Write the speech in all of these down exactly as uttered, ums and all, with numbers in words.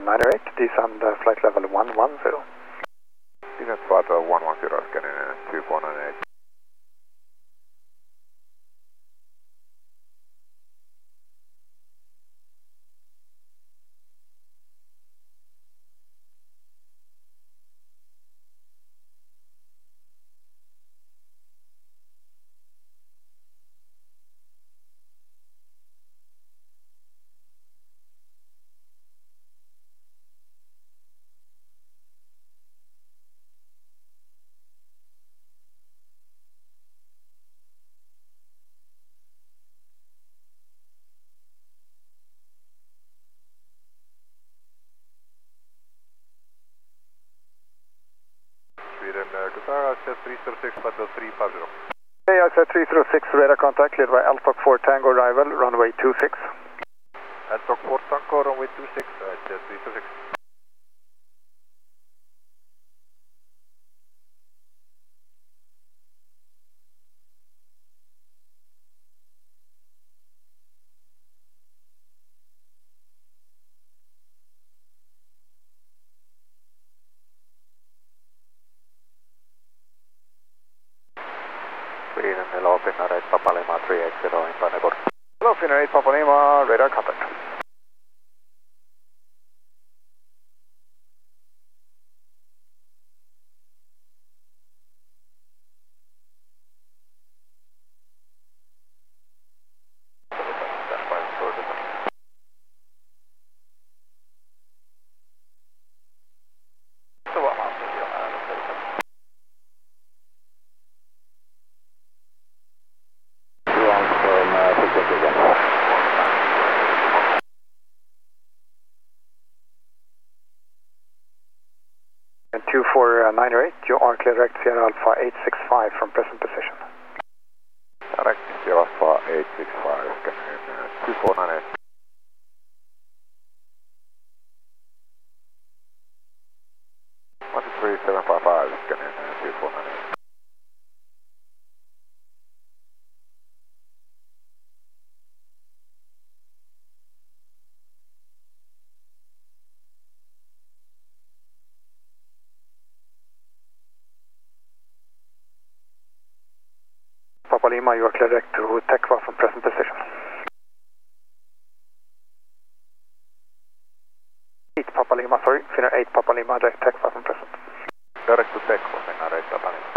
nine eight, descend uh, flight level one one zero. Descent flight level one one zero, scanning two four nine eight. Sweden, uh, Qatar, set three zero six, flight level three five zero. Hey, I said three zero six, radar contact, cleared by Alpha four Tango arrival, runway two six. Alpha four Tango, runway two six, uh, set three zero six. Sweden, hello, Finnair eight Papa Lima three eight zero in Panagor. Hello, Finnair eight Papa Lima, radar contact. two four nine eight, you are clear direct Sierra Alpha eight six five from present position. Direct Sierra Alpha eight six five, scanning uh, two four nine eight. one two three seven five five, scanning uh, two four nine eight. Papa Lima, you are clear direct to Tekva from present position. eight Papa Lima, sorry, Finnair eight Papa Lima, direct Tekva from present. Direct to Tekva, Finnair eight Papa Lima.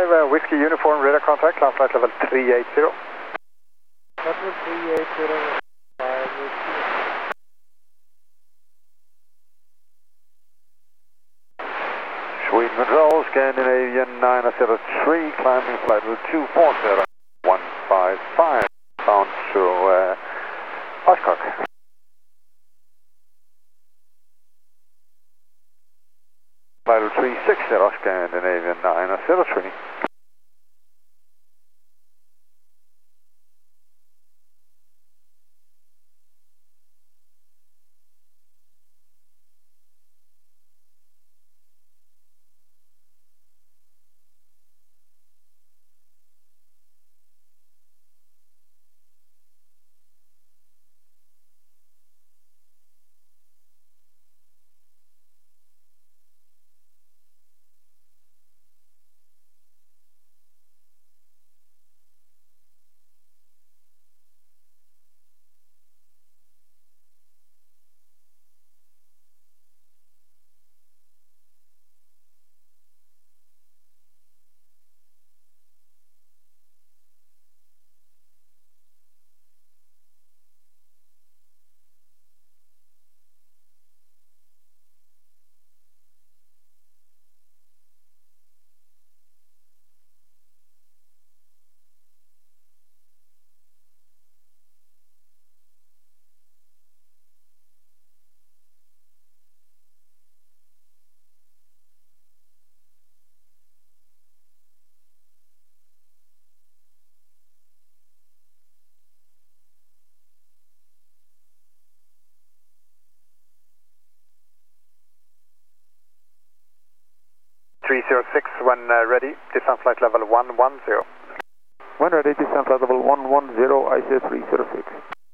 five, uh, Whiskey Uniform, radar contact, climb flight level three eighty. Level three eighty, five Whiskey. Sweden Control, Scandinavian nine zero three, climbing flight level two forty, one five five, bound to uh, Oshkosh. Flight level three sixty, Scandinavian nine zero three. three zero six, when uh, ready, descent flight level one one zero. When ready, descent flight level one one zero, I C three zero six.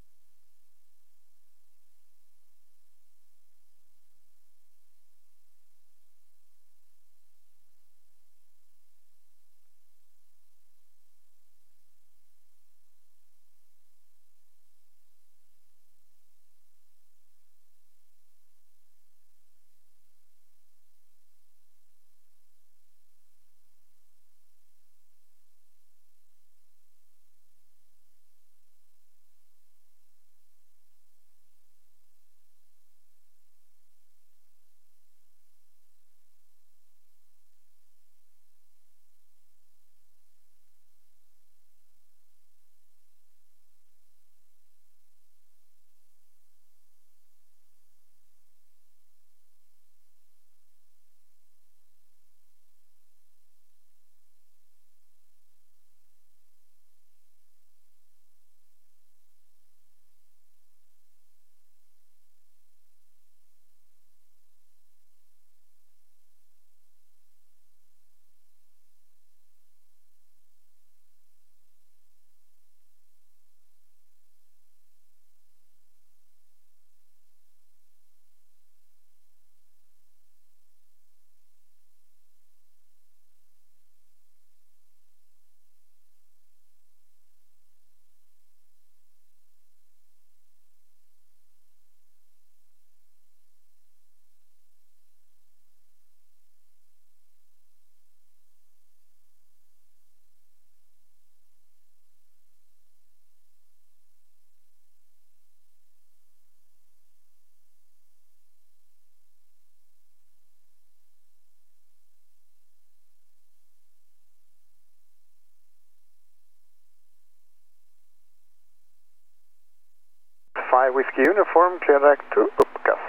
five Whiskey Uniform, clear direct to Uppgas.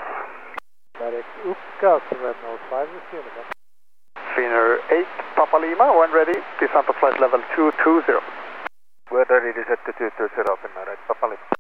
Direct Uppgas, Red Nose five Whiskey Uniform. Finner eight, Papa Lima, when ready, descent to flight level two two zero. When ready, descent to two two zero, Finner eight, Papa Lima.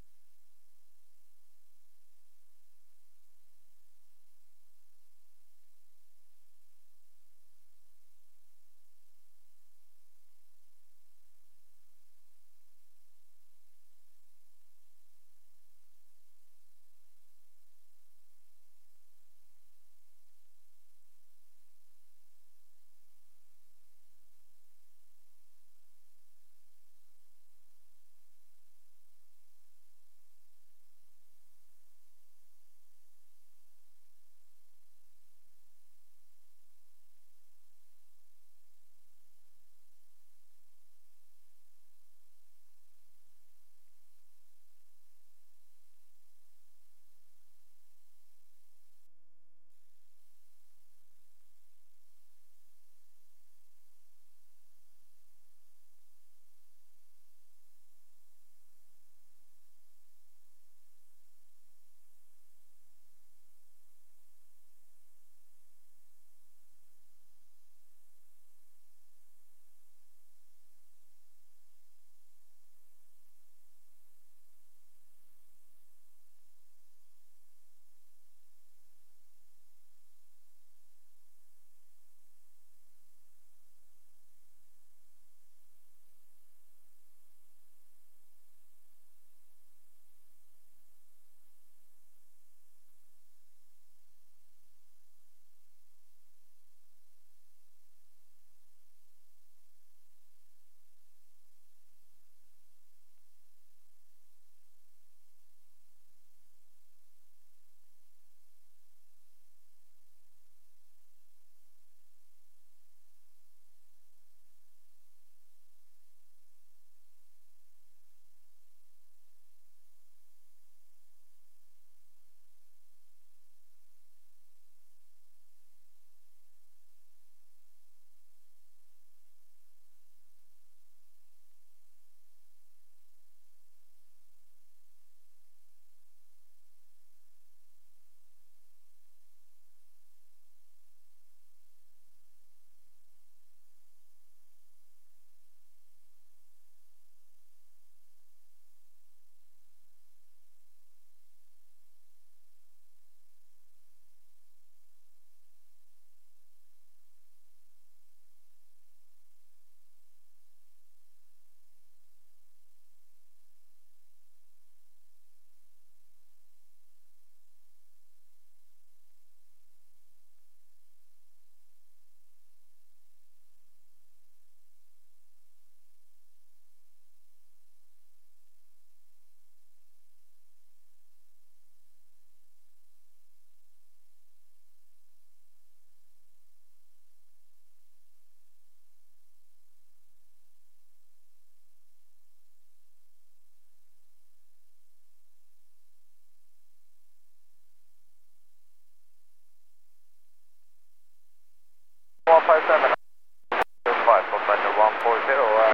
five seven, five, contact one four zero. Uh,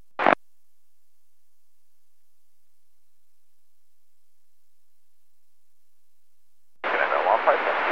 one five seven.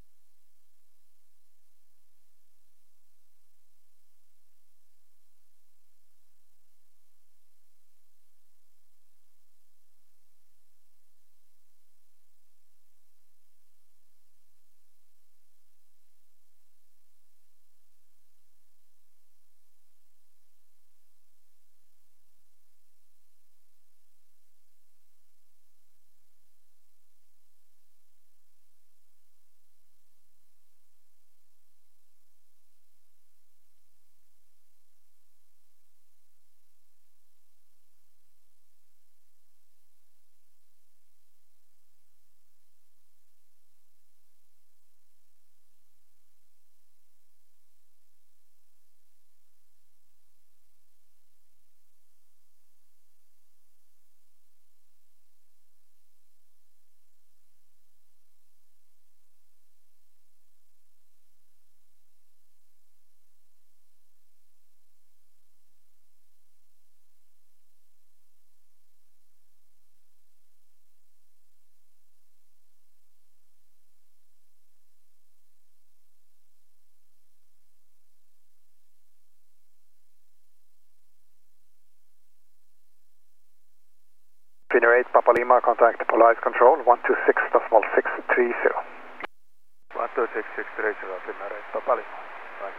Finnair eight, Papa Lima, contact Polaris Control, one two six decimal six three zero. one two six six three zero, Finnair eight, Papa Lima. Right.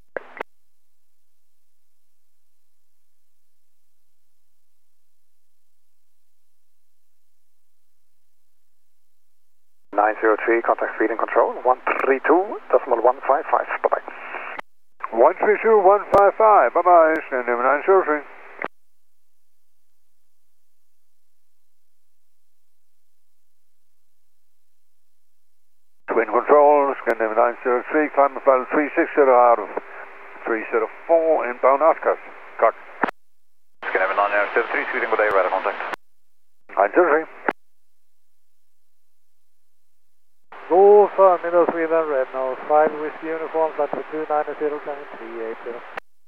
nine zero three, contact speed and control, one three two decimal one five five, bye-bye. one three two one five five, bye-bye, stand number nine zero three. Twin control, scan number nine zero three, climb flight three six zero out of three zero four, inbound Oscars. Cock. Scan number nine zero three, Sweden, good day, radar contact. nine zero three. God förmiddag Sweden, Red Nose five Whiskey Uniform, flight two nine zero, climbing three eight zero.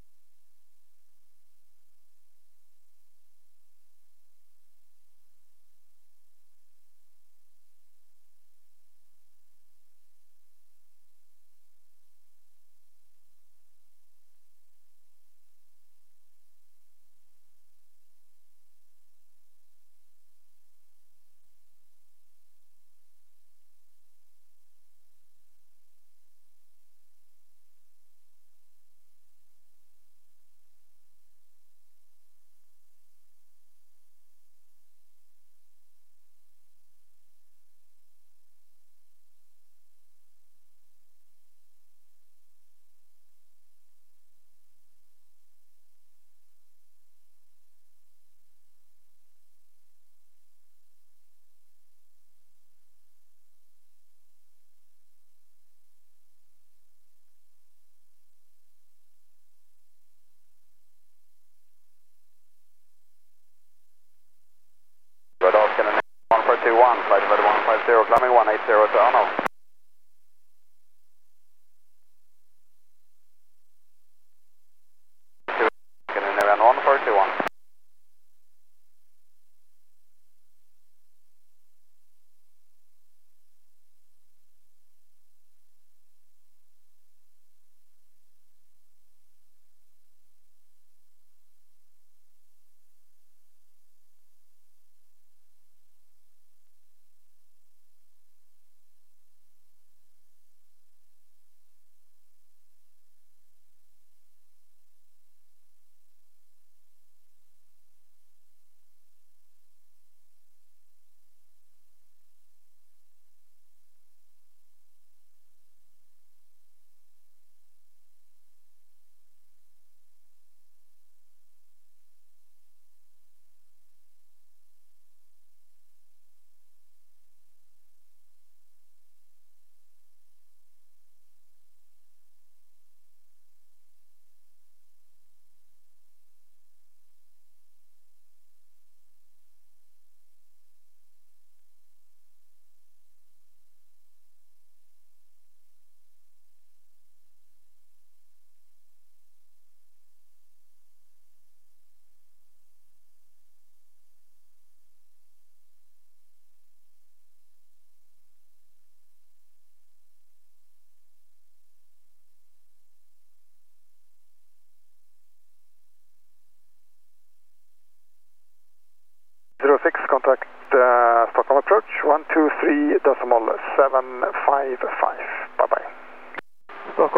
Radar scan one four two one, flight level one five zero, climbing one eight zero to Arnold. Scan in one four two one.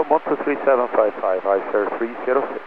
from one two three seven five five, I S R three zero six.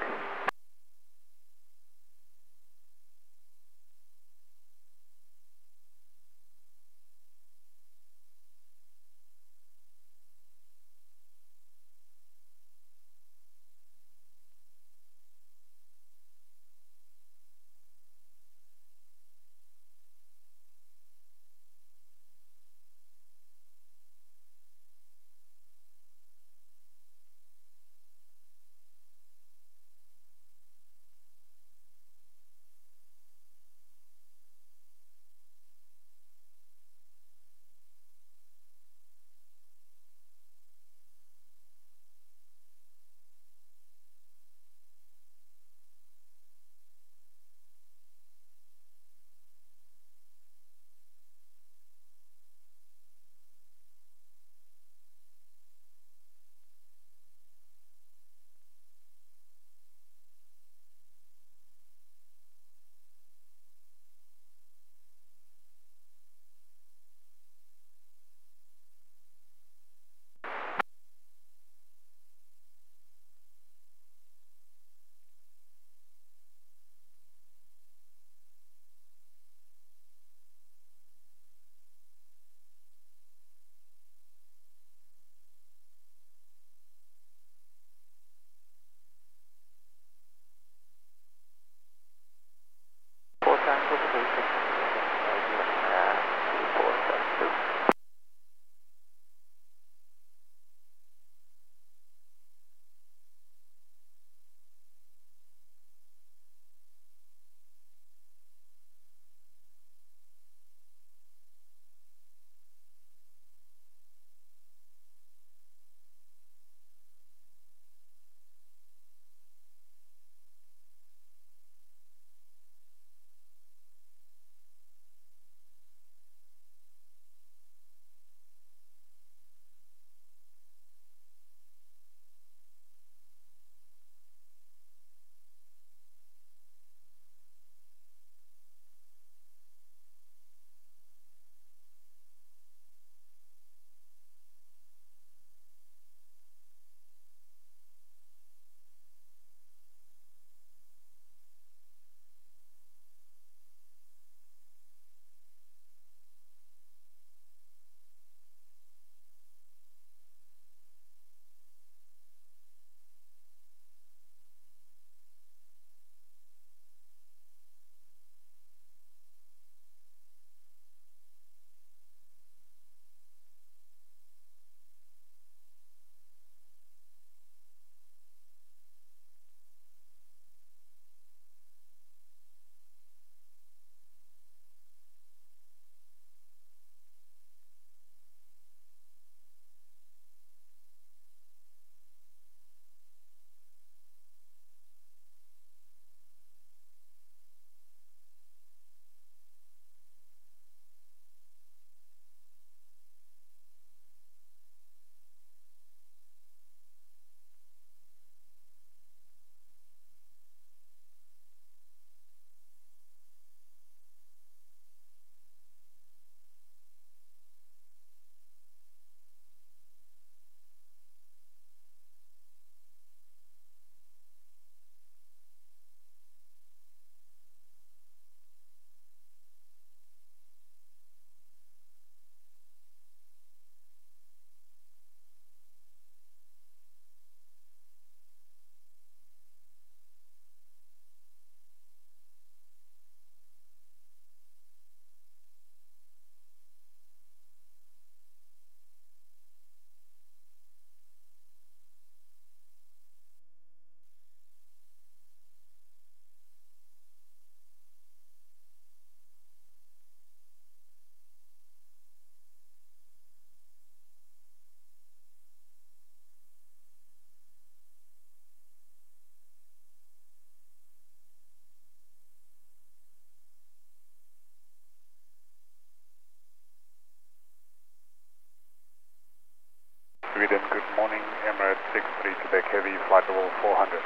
four times over basic. Uh, four seven two. Sweden, good morning, Emirates six three Quebec Heavy, flight level four hundred.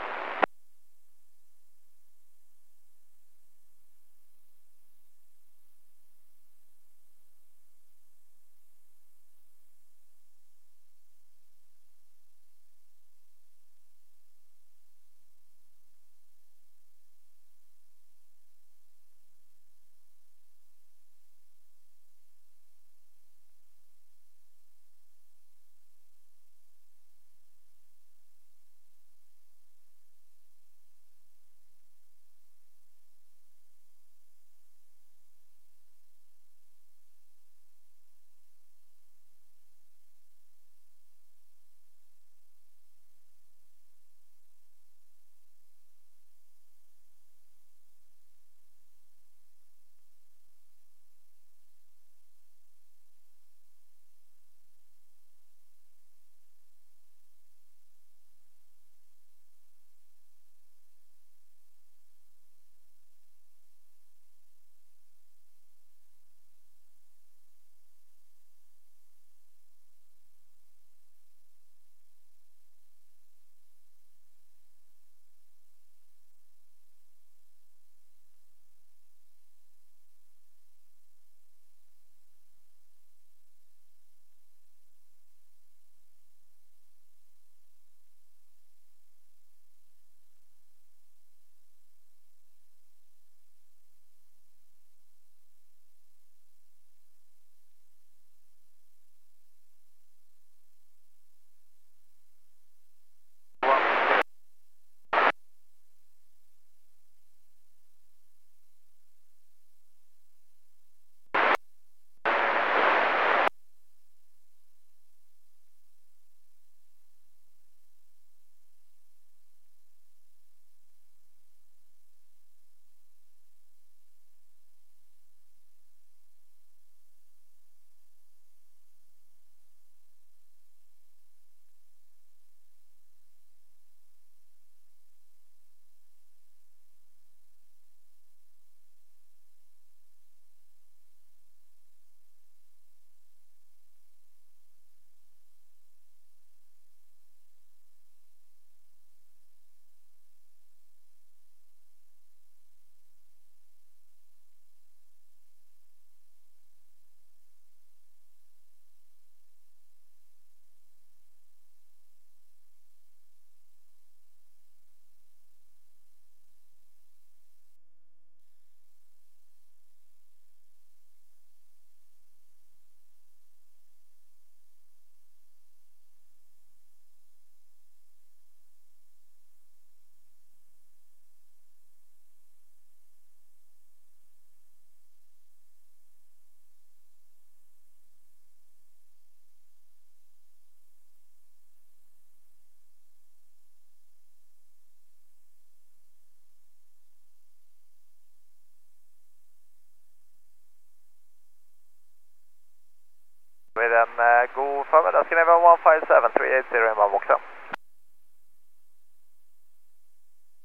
confirm, that's going to be one five seven three eight zero inbound box up.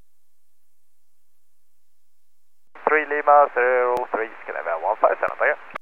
three Lima zero three, Skinner one five seven, thank you.